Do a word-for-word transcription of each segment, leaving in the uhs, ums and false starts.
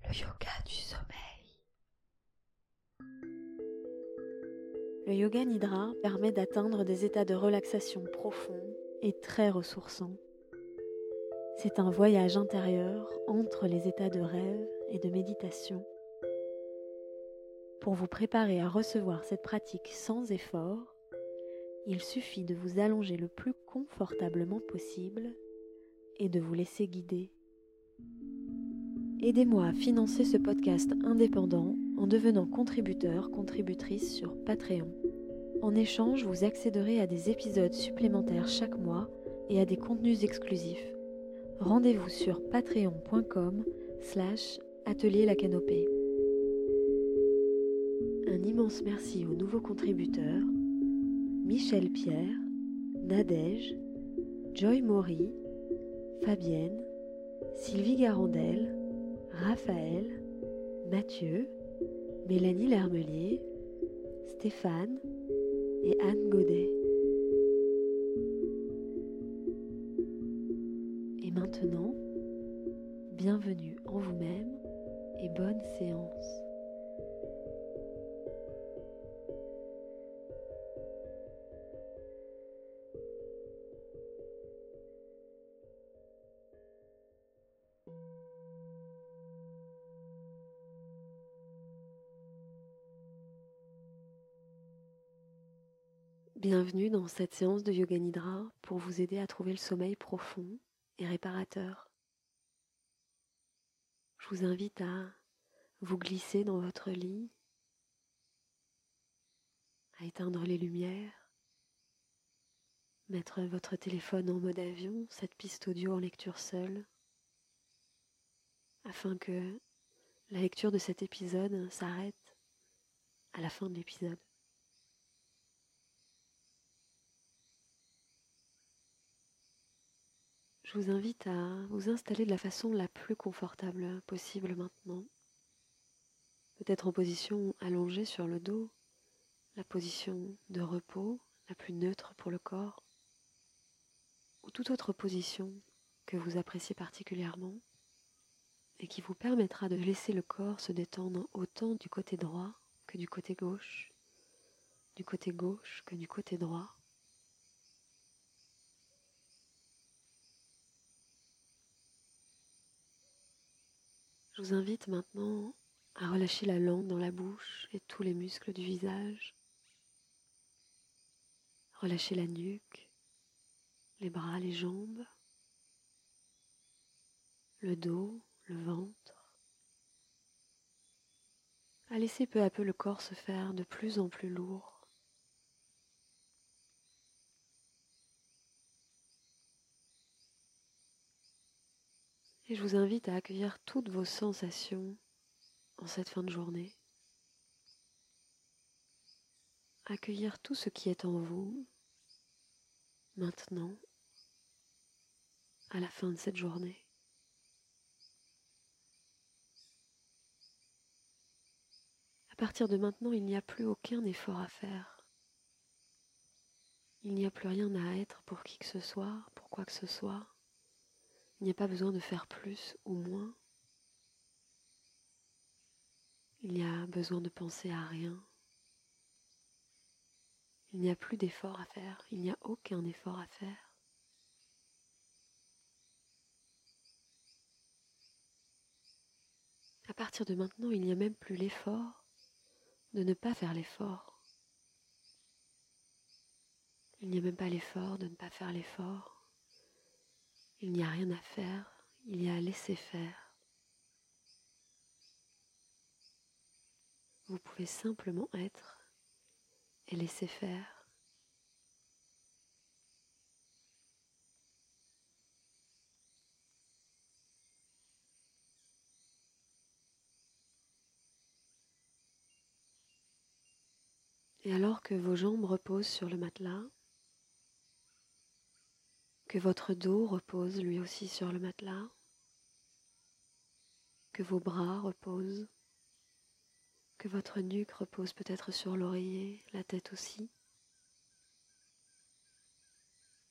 Le yoga du sommeil. Le yoga nidra permet d'atteindre des états de relaxation profonds et très ressourçants. C'est un voyage intérieur entre les états de rêve et de méditation. Pour vous préparer à recevoir cette pratique sans effort, il suffit de vous allonger le plus confortablement possible et de vous laisser guider. Aidez-moi à financer ce podcast indépendant en devenant contributeur, contributrice sur Patreon. En échange, vous accéderez à des épisodes supplémentaires chaque mois et à des contenus exclusifs. Rendez-vous sur patreon.com slash atelier la canopée. Un immense merci aux nouveaux contributeurs Michel Pierre, Nadège, Joy Maury, Fabienne, Sylvie Garandel, Raphaël, Mathieu, Mélanie Lermelier, Stéphane et Anne Godet. Et maintenant, bienvenue en vous-même et bonne séance. Bienvenue dans cette séance de Yoga Nidra pour vous aider à trouver le sommeil profond et réparateur. Je vous invite à vous glisser dans votre lit, à éteindre les lumières, mettre votre téléphone en mode avion, cette piste audio en lecture seule, afin que la lecture de cet épisode s'arrête à la fin de l'épisode. Je vous invite à vous installer de la façon la plus confortable possible maintenant. Peut-être en position allongée sur le dos, la position de repos la plus neutre pour le corps, ou toute autre position que vous appréciez particulièrement et qui vous permettra de laisser le corps se détendre autant du côté droit que du côté gauche, du côté gauche que du côté droit. Je vous invite maintenant à relâcher la langue dans la bouche et tous les muscles du visage. Relâchez la nuque, les bras, les jambes, le dos, le ventre. À laisser peu à peu le corps se faire de plus en plus lourd. Et je vous invite à accueillir toutes vos sensations en cette fin de journée. Accueillir tout ce qui est en vous, maintenant, à la fin de cette journée. À partir de maintenant, il n'y a plus aucun effort à faire. Il n'y a plus rien à être pour qui que ce soit, pour quoi que ce soit. Il n'y a pas besoin de faire plus ou moins. Il n'y a besoin de penser à rien. Il n'y a plus d'effort à faire. Il n'y a aucun effort à faire. À partir de maintenant, il n'y a même plus l'effort de ne pas faire l'effort. Il n'y a même pas l'effort de ne pas faire l'effort. Il n'y a rien à faire. Il y a à laisser faire. Vous pouvez simplement être et laisser faire. Et alors que vos jambes reposent sur le matelas, que votre dos repose lui aussi sur le matelas, que vos bras reposent, que votre nuque repose peut-être sur l'oreiller, la tête aussi,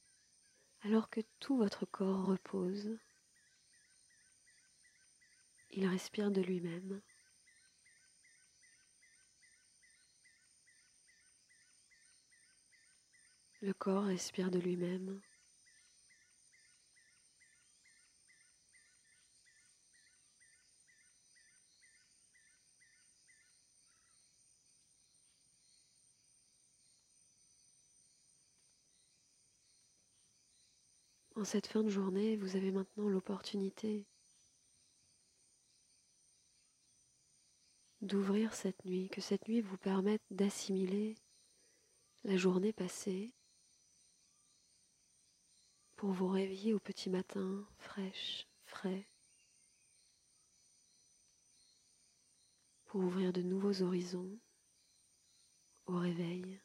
alors que tout votre corps repose, il respire de lui-même. Le corps respire de lui-même. En cette fin de journée, vous avez maintenant l'opportunité d'ouvrir cette nuit, que cette nuit vous permette d'assimiler la journée passée pour vous réveiller au petit matin, fraîche, frais, pour ouvrir de nouveaux horizons au réveil.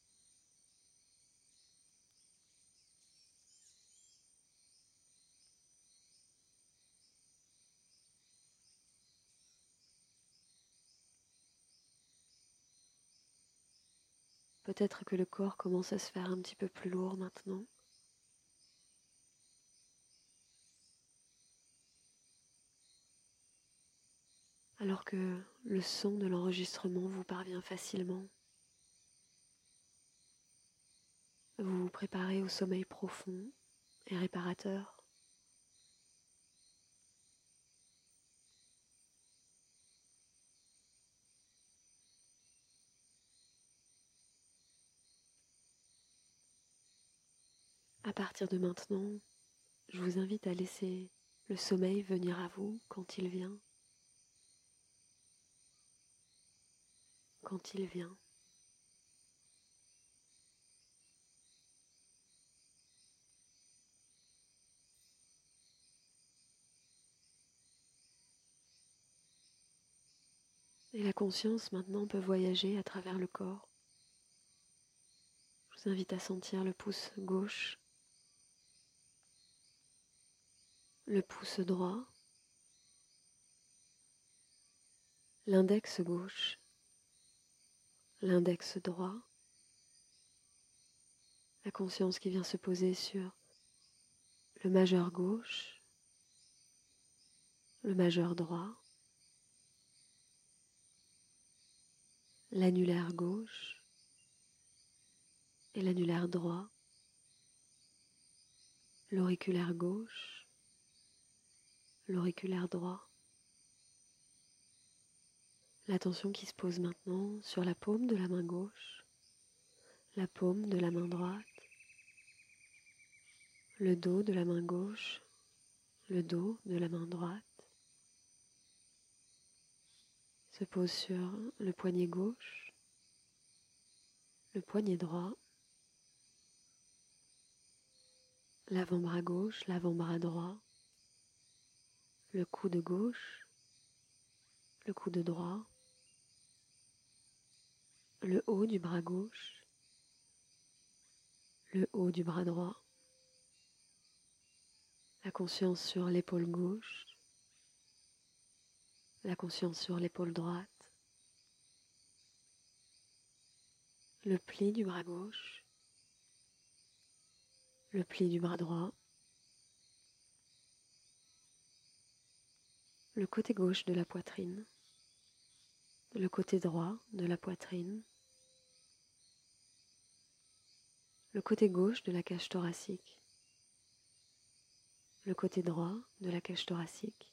Peut-être que le corps commence à se faire un petit peu plus lourd maintenant. Alors que le son de l'enregistrement vous parvient facilement. Vous vous préparez au sommeil profond et réparateur. À partir de maintenant, je vous invite à laisser le sommeil venir à vous quand il vient. Quand il vient. Et la conscience maintenant peut voyager à travers le corps. Je vous invite à sentir le pouce gauche, le pouce droit, l'index gauche, l'index droit, la conscience qui vient se poser sur le majeur gauche, le majeur droit, l'annulaire gauche et l'annulaire droit, l'auriculaire gauche, l'auriculaire droit. L'attention qui se pose maintenant sur la paume de la main gauche, la paume de la main droite, le dos de la main gauche, le dos de la main droite, se pose sur le poignet gauche, le poignet droit, l'avant-bras gauche, l'avant-bras droit, le coude gauche, le coude droit, le haut du bras gauche, le haut du bras droit, la conscience sur l'épaule gauche, la conscience sur l'épaule droite, le pli du bras gauche, le pli du bras droit, le côté gauche de la poitrine, le côté droit de la poitrine, le côté gauche de la cage thoracique, le côté droit de la cage thoracique,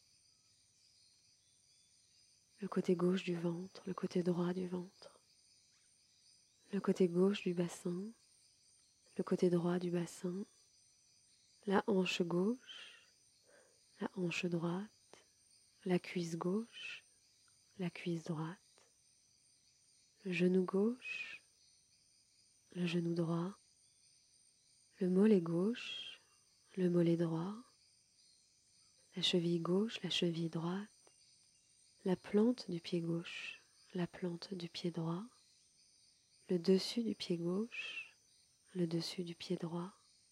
le côté gauche du ventre, le côté droit du ventre, le côté gauche du bassin, le côté droit du bassin, la hanche gauche, la hanche droite, la cuisse gauche, la cuisse droite, le genou gauche, le genou droit, le mollet gauche, le mollet droit, la cheville gauche, la cheville droite, la plante du pied gauche, la plante du pied droit, le dessus du pied gauche, le dessus du pied droit,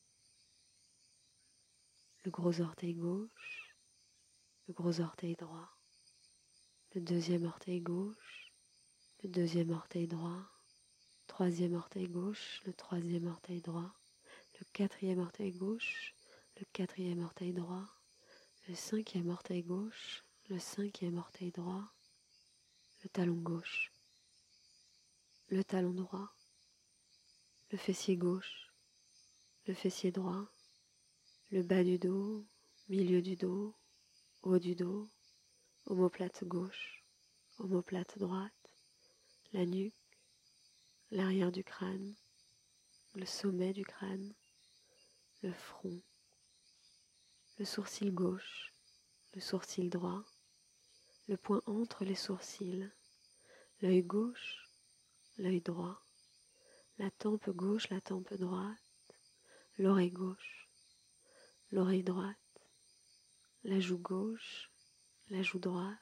le gros orteil gauche, le gros orteil droit, le deuxième orteil gauche, le deuxième orteil droit, troisième orteil gauche, le troisième orteil droit, le quatrième orteil gauche, le quatrième orteil droit, le cinquième orteil gauche, le cinquième orteil droit, le talon gauche, le talon droit, le fessier gauche, le fessier droit, le bas du dos, milieu du dos, haut du dos, omoplate gauche, omoplate droite, la nuque, l'arrière du crâne, le sommet du crâne, le front, le sourcil gauche, le sourcil droit, le point entre les sourcils, l'œil gauche, l'œil droit, la tempe gauche, la tempe droite, l'oreille gauche, l'oreille droite, la joue gauche, la joue droite,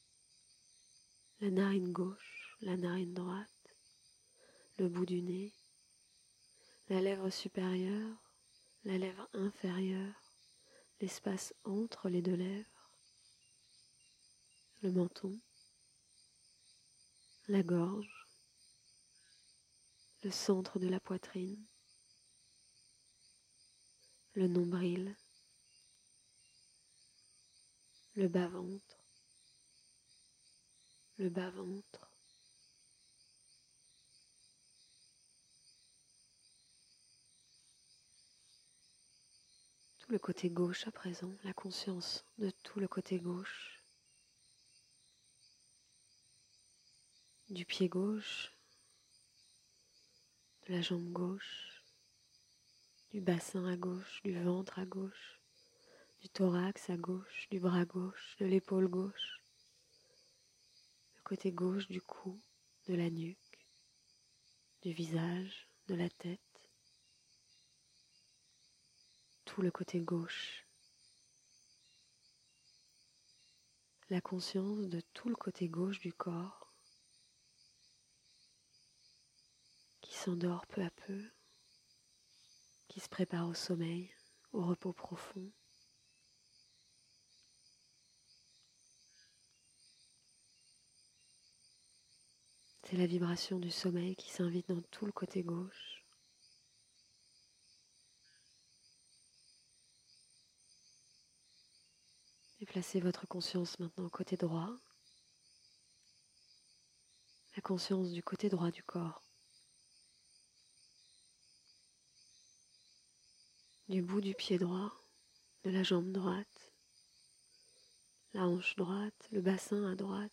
la narine gauche, la narine droite, le bout du nez, la lèvre supérieure, la lèvre inférieure, l'espace entre les deux lèvres, le menton, la gorge, le centre de la poitrine, le nombril, le bas-ventre, le bas-ventre, tout le côté gauche à présent, la conscience de tout le côté gauche, du pied gauche, de la jambe gauche, du bassin à gauche, du ventre à gauche, du thorax à gauche, du bras gauche, de l'épaule gauche, le côté gauche du cou, de la nuque, du visage, de la tête, tout le côté gauche, la conscience de tout le côté gauche du corps qui s'endort peu à peu, qui se prépare au sommeil, au repos profond. C'est la vibration du sommeil qui s'invite dans tout le côté gauche. Et placez votre conscience maintenant au côté droit, la conscience du côté droit du corps, du bout du pied droit, de la jambe droite, la hanche droite, le bassin à droite,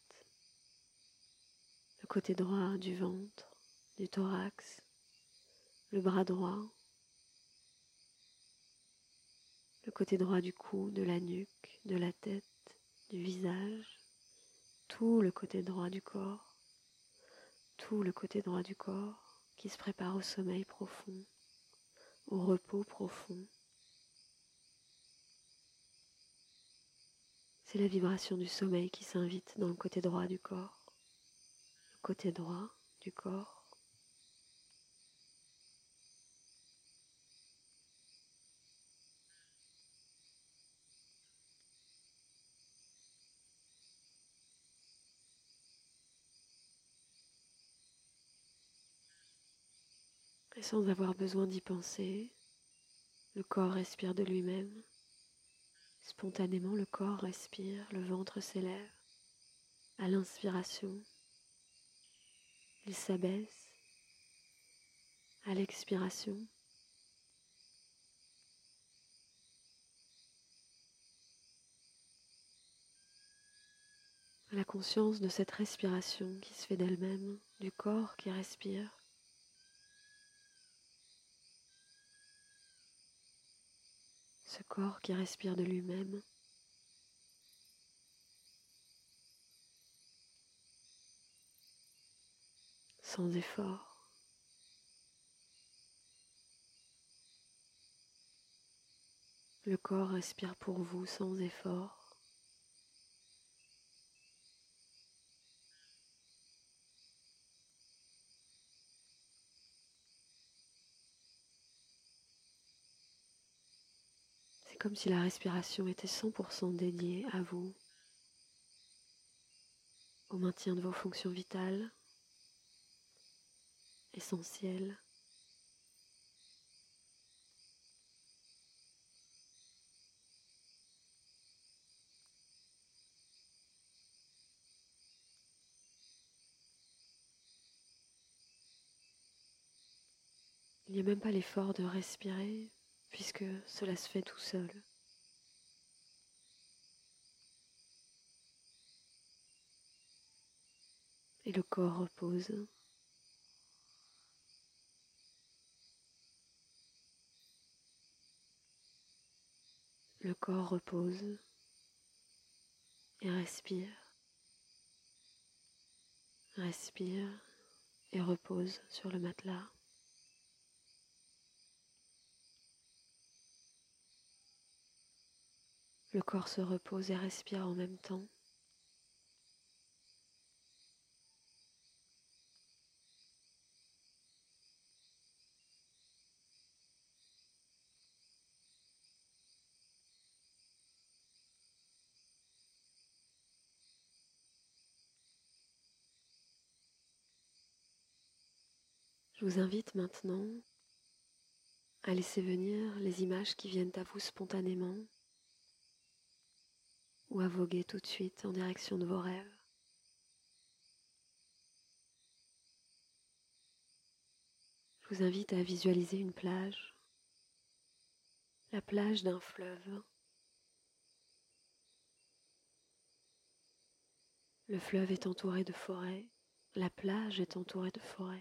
le côté droit du ventre, du thorax, le bras droit, le côté droit du cou, de la nuque, de la tête, du visage, tout le côté droit du corps, tout le côté droit du corps qui se prépare au sommeil profond, au repos profond. C'est la vibration du sommeil qui s'invite dans le côté droit du corps, le côté droit du corps. Et sans avoir besoin d'y penser, le corps respire de lui-même. Spontanément, le corps respire, le ventre s'élève. À l'inspiration, il s'abaisse. À l'expiration, la conscience de cette respiration qui se fait d'elle-même, du corps qui respire. Ce corps qui respire de lui-même. Sans effort. Le corps respire pour vous sans effort. C'est comme si la respiration était cent pour cent dédiée à vous, au maintien de vos fonctions vitales, essentielles. Il n'y a même pas l'effort de respirer, puisque cela se fait tout seul. Et le corps repose. Le corps repose et respire, respire et repose sur le matelas. Le corps se repose et respire en même temps. Je vous invite maintenant à laisser venir les images qui viennent à vous spontanément ou à voguer tout de suite en direction de vos rêves. Je vous invite à visualiser une plage, la plage d'un fleuve. Le fleuve est entouré de forêts, la plage est entourée de forêts.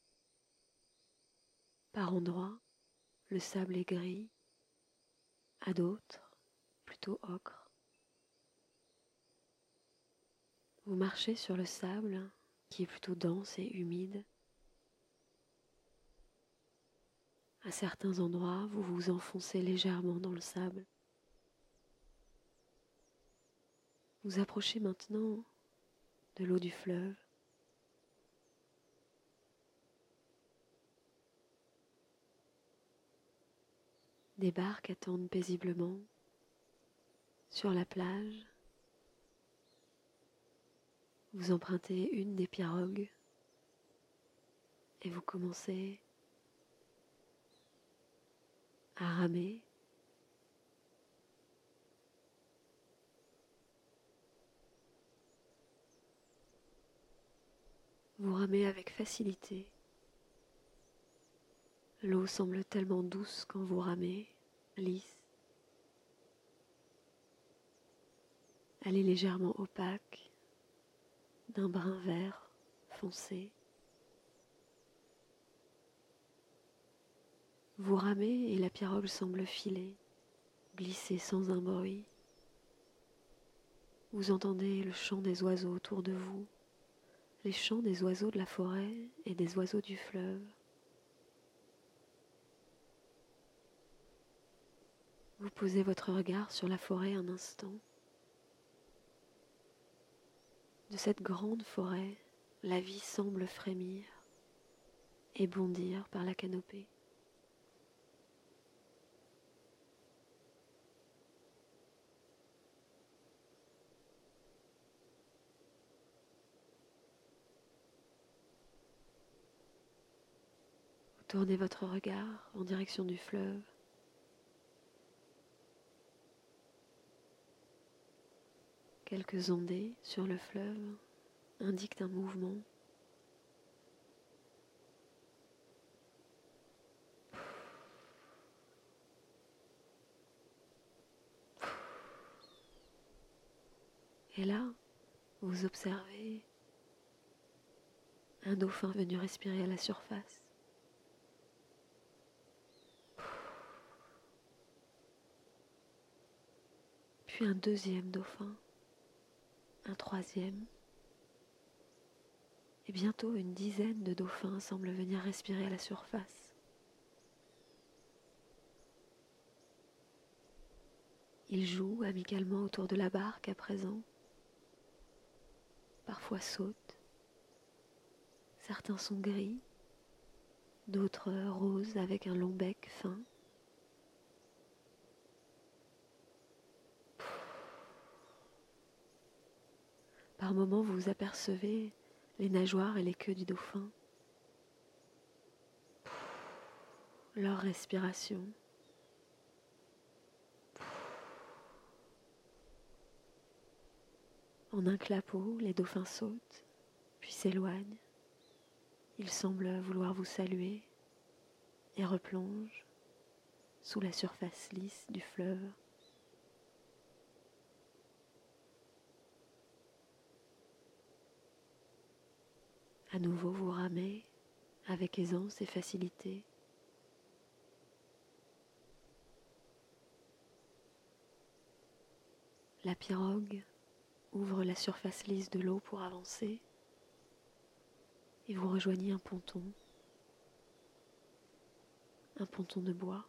Par endroits, le sable est gris, à d'autres, plutôt ocre. Vous marchez sur le sable, qui est plutôt dense et humide. À certains endroits, vous vous enfoncez légèrement dans le sable. Vous approchez maintenant de l'eau du fleuve. Des barques attendent paisiblement sur la plage. Vous empruntez une des pirogues et vous commencez à ramer. Vous ramez avec facilité. L'eau semble tellement douce quand vous ramez, lisse. Elle est légèrement opaque, d'un brun vert foncé. Vous ramez et la pirogue semble filer, glisser sans un bruit. Vous entendez le chant des oiseaux autour de vous, les chants des oiseaux de la forêt et des oiseaux du fleuve. Vous posez votre regard sur la forêt un instant. De cette grande forêt, la vie semble frémir et bondir par la canopée. Vous tournez votre regard en direction du fleuve. Quelques ondées sur le fleuve indiquent un mouvement. Et là, vous observez un dauphin venu respirer à la surface. Puis un deuxième dauphin, un troisième. Et bientôt une dizaine de dauphins semblent venir respirer à la surface. Ils jouent amicalement autour de la barque à présent. Parfois sautent. Certains sont gris, d'autres roses avec un long bec fin. Par moments, vous apercevez les nageoires et les queues du dauphin. Leur respiration. En un clapot, les dauphins sautent, puis s'éloignent. Ils semblent vouloir vous saluer et replonge sous la surface lisse du fleuve. À nouveau, vous ramez avec aisance et facilité. La pirogue ouvre la surface lisse de l'eau pour avancer et vous rejoignez un ponton, un ponton de bois.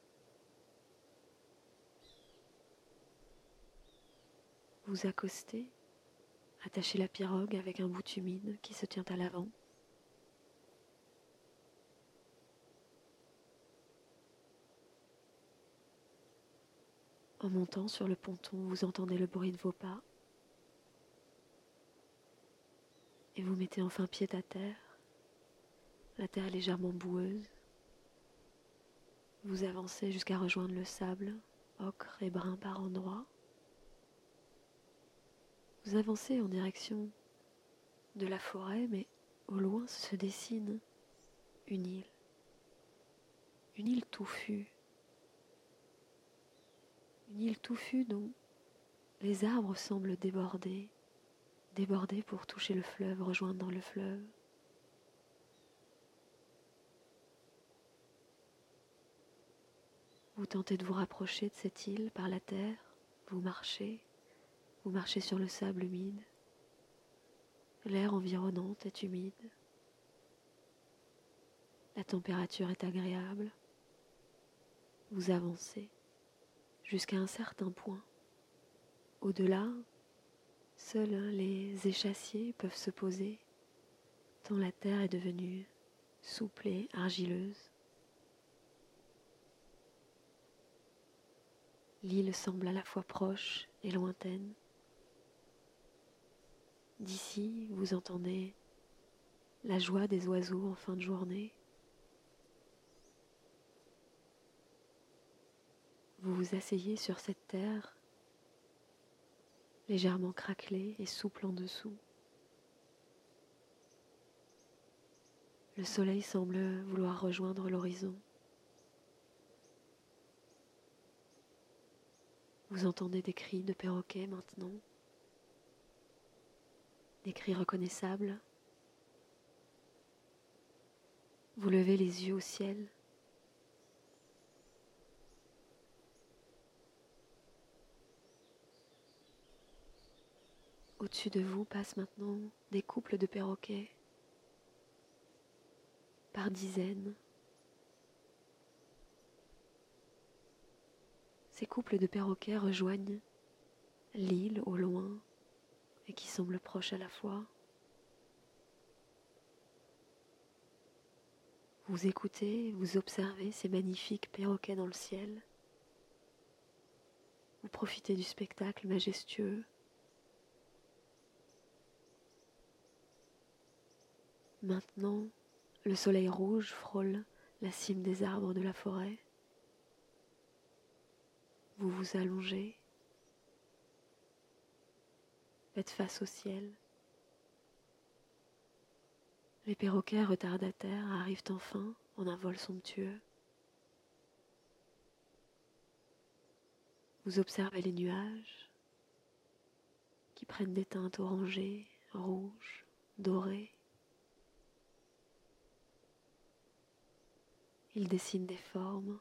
Vous accostez, attachez la pirogue avec un bout humide qui se tient à l'avant. En montant sur le ponton, vous entendez le bruit de vos pas et vous mettez enfin pied à terre. La terre est légèrement boueuse. Vous avancez jusqu'à rejoindre le sable, ocre et brun par endroits. Vous avancez en direction de la forêt, mais au loin se dessine une île. Une île touffue. Une île touffue dont les arbres semblent déborder, déborder pour toucher le fleuve, rejoindre dans le fleuve. Vous tentez de vous rapprocher de cette île par la terre, vous marchez, vous marchez sur le sable humide. L'air environnant est humide. La température est agréable. Vous avancez jusqu'à un certain point. Au-delà, seuls les échassiers peuvent se poser, tant la terre est devenue souple et argileuse. L'île semble à la fois proche et lointaine. D'ici, vous entendez la joie des oiseaux en fin de journée. Vous vous asseyez sur cette terre, légèrement craquelée et souple en dessous. Le soleil semble vouloir rejoindre l'horizon. Vous entendez des cris de perroquets maintenant, des cris reconnaissables. Vous levez les yeux au ciel. Au-dessus de vous passent maintenant des couples de perroquets, par dizaines. Ces couples de perroquets rejoignent l'île au loin et qui semble proche à la fois. Vous écoutez, vous observez ces magnifiques perroquets dans le ciel. Vous profitez du spectacle majestueux. Maintenant, le soleil rouge frôle la cime des arbres de la forêt. Vous vous allongez, faites face au ciel. Les perroquets retardataires arrivent enfin en un vol somptueux. Vous observez les nuages qui prennent des teintes orangées, rouges, dorées. Ils dessinent des formes.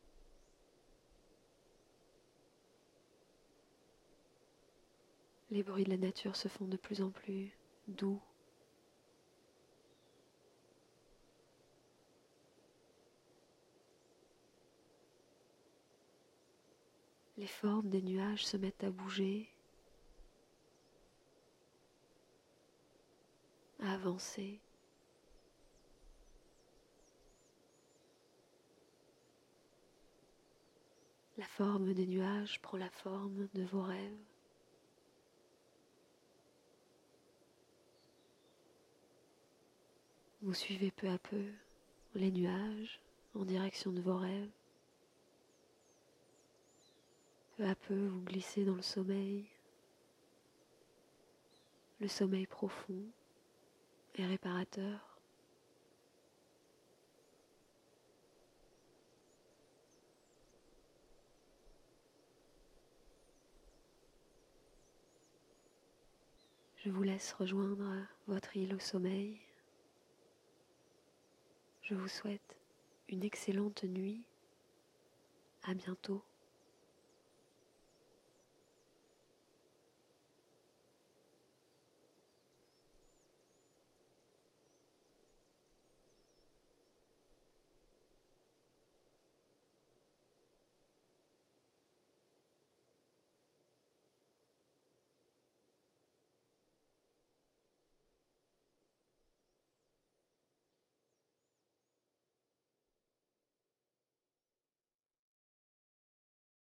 Les bruits de la nature se font de plus en plus doux. Les formes des nuages se mettent à bouger, à avancer. La forme des nuages prend la forme de vos rêves. Vous suivez peu à peu les nuages en direction de vos rêves. Peu à peu, vous glissez dans le sommeil, le sommeil profond et réparateur. Je vous laisse rejoindre votre île au sommeil. Je vous souhaite une excellente nuit. À bientôt.